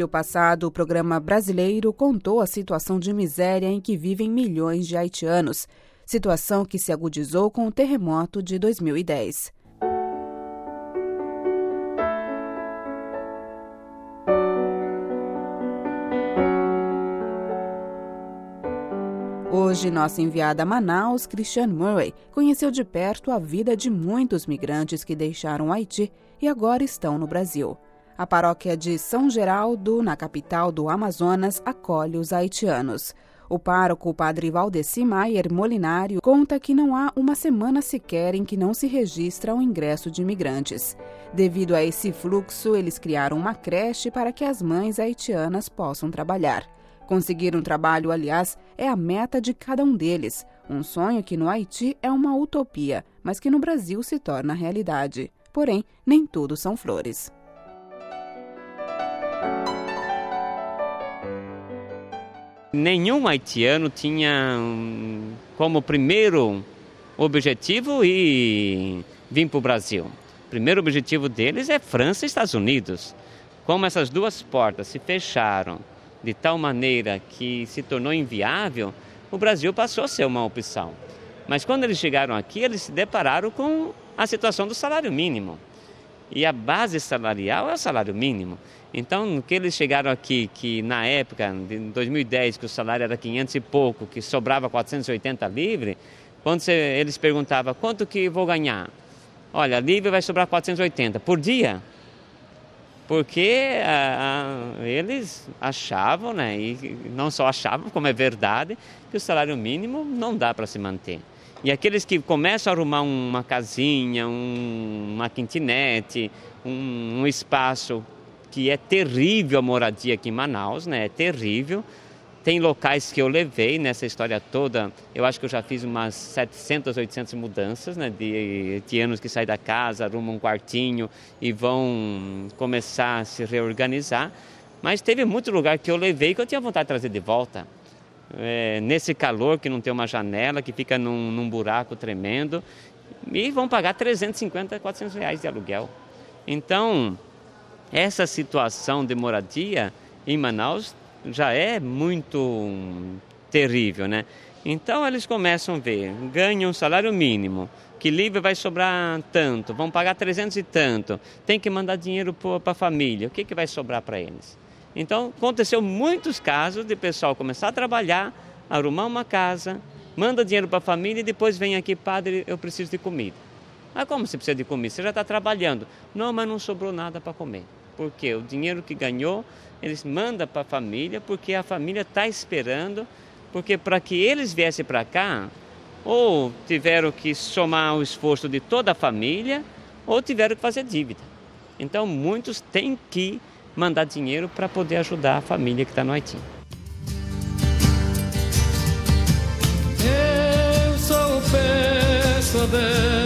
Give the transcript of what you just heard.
abril passado, o programa brasileiro contou a situação de miséria em que vivem milhões de haitianos, situação que se agudizou com o terremoto de 2010. Hoje, nossa enviada a Manaus, Cristiane Murray, conheceu de perto a vida de muitos migrantes que deixaram o Haiti e agora estão no Brasil. A paróquia de São Geraldo, na capital do Amazonas, acolhe os haitianos. O pároco, o padre Valdeci Maier Molinário, conta que não há uma semana sequer em que não se registra o ingresso de imigrantes. Devido a esse fluxo, eles criaram uma creche para que as mães haitianas possam trabalhar. Conseguir um trabalho, aliás, é a meta de cada um deles. Um sonho que no Haiti é uma utopia, mas que no Brasil se torna realidade. Porém, nem tudo são flores. Nenhum haitiano tinha como primeiro objetivo vir para o Brasil. O primeiro objetivo deles é França e Estados Unidos. Como essas duas portas se fecharam de tal maneira que se tornou inviável, o Brasil passou a ser uma opção. Mas quando eles chegaram aqui, eles se depararam com a situação do salário mínimo. E a base salarial é o salário mínimo. Então, no que eles chegaram aqui, que na época, de 2010, que o salário era 500 e pouco, que sobrava 480 livre, quando eles perguntavam quanto que vou ganhar? Olha, livre vai sobrar 480 por dia. Porque eles achavam, né, e não só achavam, como é verdade, que o salário mínimo não dá para se manter. E aqueles que começam a arrumar uma casinha, uma kitnet, um espaço que é terrível a moradia aqui em Manaus, né, é terrível. Tem locais que eu levei nessa história toda, eu acho que eu já fiz umas 700, 800 mudanças, né, de haitianos que saem da casa, arrumam um quartinho e vão começar a se reorganizar. Mas teve muito lugar que eu levei que eu tinha vontade de trazer de volta. Nesse calor que não tem uma janela, que fica num buraco tremendo, e vão pagar 350, 400 reais de aluguel. Então, essa situação de moradia em Manaus já é muito terrível, né? Então eles começam a ver, ganham um salário mínimo, que livre vai sobrar tanto, vão pagar 300 e tanto, tem que mandar dinheiro para a família, o que vai sobrar para eles? Então aconteceu muitos casos de pessoal começar a trabalhar, arrumar uma casa, manda dinheiro para a família e depois vem aqui, padre, eu preciso de comida. Ah, como você precisa de comida? Você já está trabalhando. Não, mas não sobrou nada para comer. Porque o dinheiro que ganhou, eles mandam para a família, porque a família está esperando, porque para que eles viessem para cá, ou tiveram que somar o esforço de toda a família, ou tiveram que fazer dívida. Então, muitos têm que mandar dinheiro para poder ajudar a família que está no Haiti. Eu sou o pensador